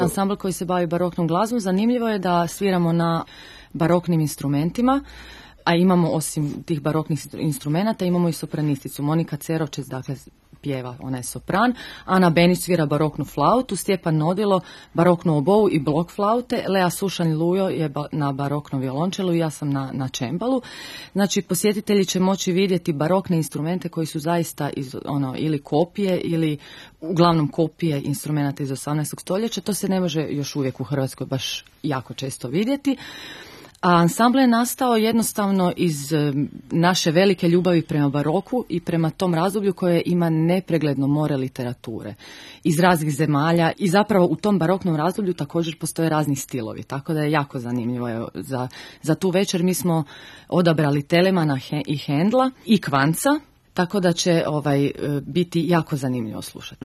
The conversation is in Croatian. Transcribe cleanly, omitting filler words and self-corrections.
Ansambl koji se bavi baroknom glazbom, zanimljivo je da sviramo na baroknim instrumentima, a imamo osim tih baroknih instrumenata imamo i sopranisticu. Monika Cerovčec, dakle, pjeva, ona je sopran, Ana Benić svira baroknu flautu, Stjepan Nodilo baroknu obovu i blok flaute, Lea Sušanj-Lujo je na baroknom violončelu i ja sam na čembalu. Znači, posjetitelji će moći vidjeti barokne instrumente koji su zaista ili kopije ili uglavnom kopije instrumenata iz 18. stoljeća. To se ne može još uvijek u Hrvatskoj baš jako često vidjeti. A ansambl je nastao jednostavno iz naše velike ljubavi prema baroku i prema tom razdoblju koje ima nepregledno more literature iz raznih zemalja i zapravo u tom baroknom razdoblju također postoje razni stilovi, tako da je jako zanimljivo. Evo, za tu večer mi smo odabrali Telemana i Hendla i Kvanca, tako da će biti jako zanimljivo slušati.